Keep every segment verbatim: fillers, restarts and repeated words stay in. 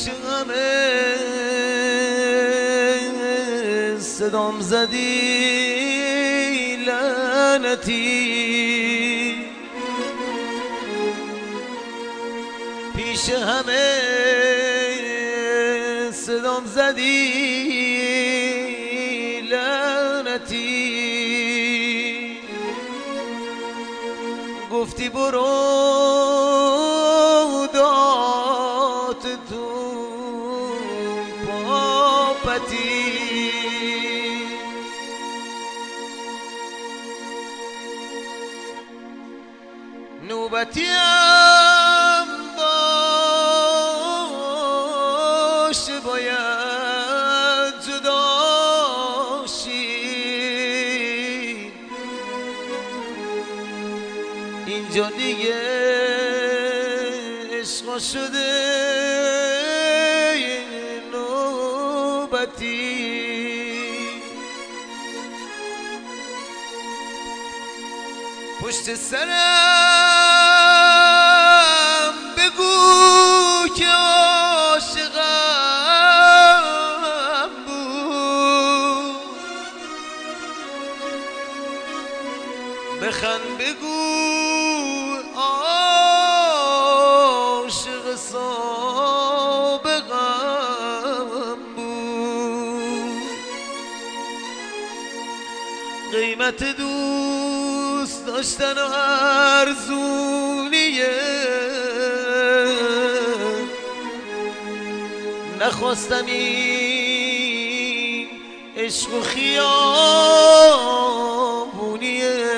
همه صدام زدی لعنتی، پیش همه صدام زدی لعنتی، گفتی برو دات تو پاپتی، نوبتیم باشه باید جدا شی، اینجا دیگه عشقا شده نوبتی، پشت سرم بگو که عاشقم بود، بخند بگو عاشق سابقم بود، قیمت دوست داشتن و ارزونیه، نخواستم این عشق و خیابونیه،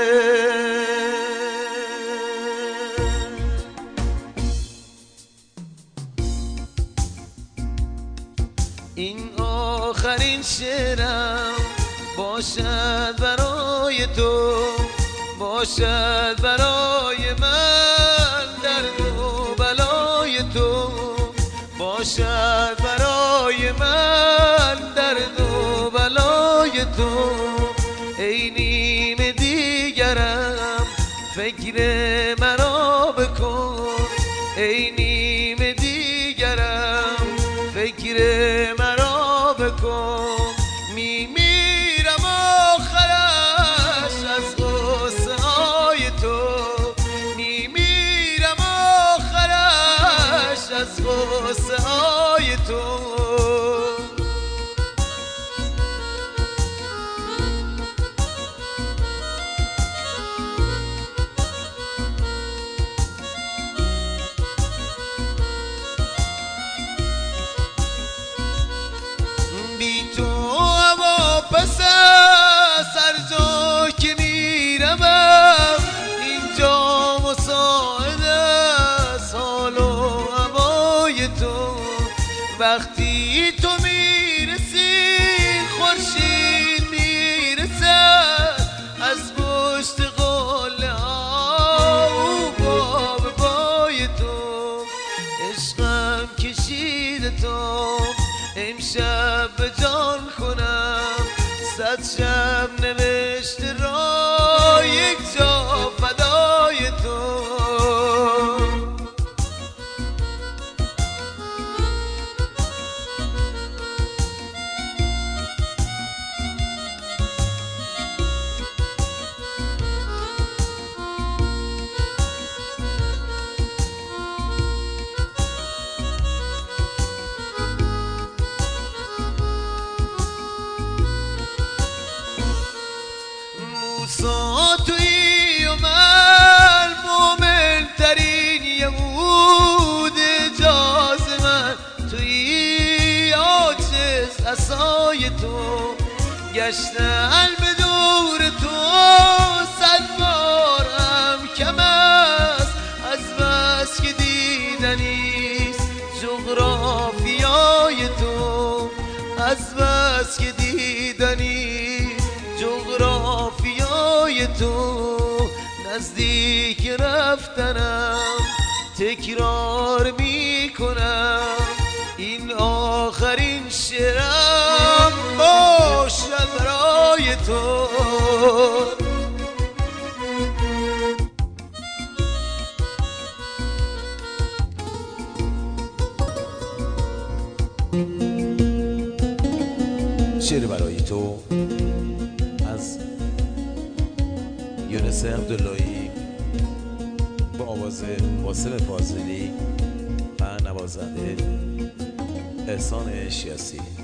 این آخرین شعرم باشد برای تو، باشد برای من درد و بلای تو، باشد برای من درد و بلای تو، ای نیم دیگرم فکر مرا بکن، ای نیم دیگرم فکر مرا بکن، میمیرم آخرش از غصه های تو، میمیرم آخرش از غصه های تو، بی تو هوا پس از هر جا که میروم، اینجا مساعد است حال و هوای تو، وقتی تو میرسی خورشید میرسد از پشت قله ها او پا به پای تو، عشقم کشیده تو امشب به جان کنم، صد شب نوشته را یک جا فدای تو، موسا تویی و من مومن ترین یهود جاز من تویی، عاجز عصای تو گشتن به دور تو، صد بارم کم است از بس که دیدنیست جغرافیای تو، از بس که دیدنی جغرافیای تو، نزدیک رفتنم تکرار می کنم، این آخرین شعرم باشد برای تو، شعر برای تو از یونس عبداللهی با آواز قاسم فاضلی و نوازنده احسان شیاسی.